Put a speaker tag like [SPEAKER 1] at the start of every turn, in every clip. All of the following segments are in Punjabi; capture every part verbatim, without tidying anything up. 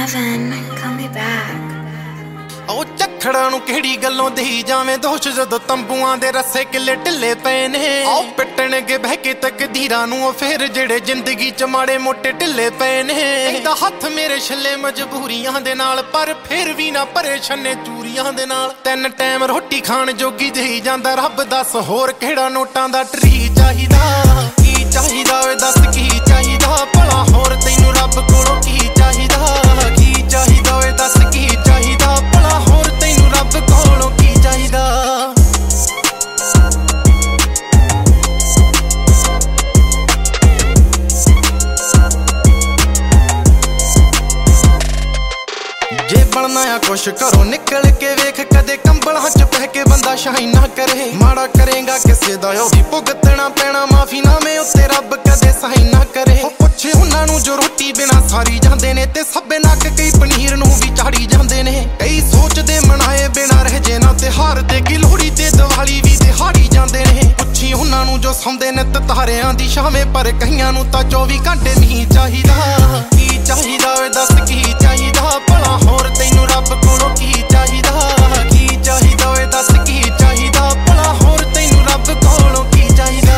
[SPEAKER 1] Kevin, call me back.
[SPEAKER 2] ਉਹ ਝੱਖੜਾਂ ਨੂੰ ਕਿਹੜੀ ਗੱਲੋਂ ਦੇਈ ਜਾਵੇਂ ਦੋਸ਼ ਜਦੋਂ ਤੰਬੂਆਂ ਦੇ ਰੱਸੇ ਕਿੱਲੇ ਢਿੱਲੇ ਪਏ ਨੇ ਆਓ ਪਿੱਟਣਗੇ ਬਹਿ ਕੇ ਤਕਦੀਰਾਂ ਨੂੰ ਉਹ ਫੇਰ ਜਿਹੜੇ ਜ਼ਿੰਦਗੀ ਚ ਮਾੜੇ ਮੋਟੇ ਢਿੱਲੇ ਪਏ ਨੇ ਇਹਦਾ ਹੱਥ ਮੇਰੇ ਛੱਲੇ ਮਜਬੂਰੀਆਂ ਦੇ ਨਾਲ ਪਰ ਫੇਰ ਵੀ ਨਾ ਪਰੇਸ਼ਾਨੇ ਚੂਰੀਆਂ ਦੇ ਨਾਲ ਤਿੰਨ ਟਾਈਮ ਰੋਟੀ ਖਾਣ ਜੋਗੀ ਦੇਈ ਜਾਂਦਾ ਰੱਬ ਦੱਸ ਹੋਰ ਕਿਹੜਾ ਨੋਟਾਂ ਦਾ ਟਰੀ ਚਾਹੀਦਾ ਕੀ ਚਾਹੀਦਾ ਓਏ ਦੱਸ ਕੀ ਚਾਹੀਦਾ ਭਲਾ ਹੋਰ ਤੈਨੂੰ ਰੱਬ ਕੋਲੋਂ ਕੀ ਚਾਹੀਦਾ ਕੀ ਚਾਹੀਦਾ ਓਏ ਦੱਸ ਕੀ ਚਾਹੀਦਾ ਭਲਾ ਹੋਰ ਤੈਨੂੰ ਰੱਬ ਕੋਲੋਂ ਕੀ ਚਾਹੀਦਾ ਜੇ ਬਣਨਾ ਆ ਕੁਛ ਘਰੋਂ ਨਿਕਲ ਕੇ ਵੇਖ ਕਦੇ ਕੰਬਲਾਂ ਚ ਪੈ ਕੇ ਬੰਦਾ ਸ਼ਾਈਨ ਨਾ ਕਰੇ ਮਾੜਾ ਕਰੇਗਾ ਕਿਸੇ ਦਾ ਉਹ ਵੀ ਭੁਗਤਣਾ ਪੈਣਾ ਮਾਫੀਨਾਮੇ ਉੱਤੇ ਰੱਬ ਕਦੇ ਸਾਈਨ ਨਾ ਕਰੇ ਉਹ ਪੁੱਛੇ ਉਹਨਾਂ ਨੂੰ ਜੋ ਰੋਟੀ ਬਿਨਾ ਸਾਰੀ ਜਾਂਦੇ ਨੇ ਤੇ ਸੱਬੇ ਨੱਕ ਕਈ ਪਨੀਰ ਨੂੰ ਵੀ ਚਾੜੀ ਜਾਂਦੇ ਨੇ ਕਈ ਸੋਚਦੇ ਮਨਾਏ ਬਿਨਾ ਰਹਿ ਜੇ ਨਾ ਤਿਉਹਾਰ ਤੇ ਕੀ ਲੋਹੜੀ ਤੇ ਦੀਵਾਲੀ ਵੀ ਦਿਹਾੜੀ ਜਾਂਦੇ ਨੇ ਪੁੱਛੀ ਉਹਨਾਂ ਨੂੰ ਜੋ ਸੌਂਦੇ ਨੇ ਤਾਰਿਆਂ ਦੀ ਛਾਵੇਂ ਪਰ ਕਈਆਂ ਨੂੰ ਤਾਂ ਚੌਵੀ ਘੰਟੇ ਨਹੀਂ ਚਾਹੀਦਾ ਕੀ ਚਾਹੀਦਾ ਓਏ ਦੱਸ ਕੀ ਚਾਹੀਦਾ ਭਲਾ ਹੋਰ ਤੈਨੂੰ ਰੱਬ ਕੋਲੋਂ ਕੀ ਚਾਹੀਦਾ ਕੀ ਚਾਹੀਦਾ ਓਏ ਦੱਸ ਕੀ ਚਾਹੀਦਾ ਭਲਾ ਹੋਰ ਤੈਨੂੰ ਰੱਬ ਕੋਲੋਂ ਕੀ ਚਾਹੀਦਾ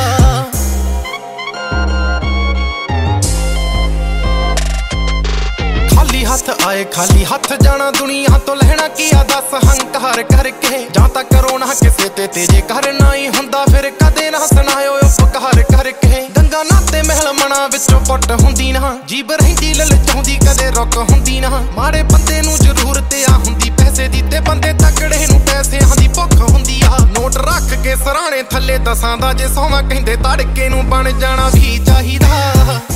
[SPEAKER 2] ਖਾਲੀ ਹੱਥ ਆਏ ਖਾਲੀ ਹੱਥ ਜਾਣਾ ਦੁਨੀਆ ਤੋਂ ਲੈਣਾ ਕੀ ਆ ਦੱਸ ਹੰਕਾਰ ਕਰਕੇ ਜਾਂ ਤਾਂ ਕਰੋ ਨਾ ਕਿਸੇ ਤੇ ਤੇ ਜੇ ਕਰਨਾ ਹੀ ਹੁੰਦਾ ਫਿਰ ਕਦੇ ਨਾ ਸੁਣਾਇਓ ਉਪਕਾਰ ਕਰਕੇ ਗੰਗਾ ਨਾਤੇ ਮਹਿਲ ਮਣਾ ਵਿੱਚੋਂ ਪੁੱਟ ਹੁੰਦੀ ਨਾ ਜੀਬ ਰਹਿੰਦੀ ਲਲਚਾਉਂਦੀ ਕਦੇ ਰੁੱਕ ਹੁੰਦੀ ਨਾ ਮਾੜੇ ਬੰਦੇ ਨੂੰ ਜ਼ਰੂਰਤ ਆ ਹੁੰਦੀ ਪੈਸੇ ਦੀ ਤੇ ਬੰਦੇ ਤਕੜੇ ਨੂੰ ਪੈਸਿਆਂ ਦੀ ਭੁੱਖ ਹੁੰਦੀ ਆ ਨੋਟ ਰੱਖ ਕੇ ਸਰਾਣੇ ਥੱਲੇ ਦਸਾਂ ਦਾ ਜੇ ਸੌਵਾਂ ਕਹਿੰਦੇ ਤੜਕੇ ਨੂੰ ਬਣ ਜਾਣਾ ਵੀ ਚਾਹੀਦਾ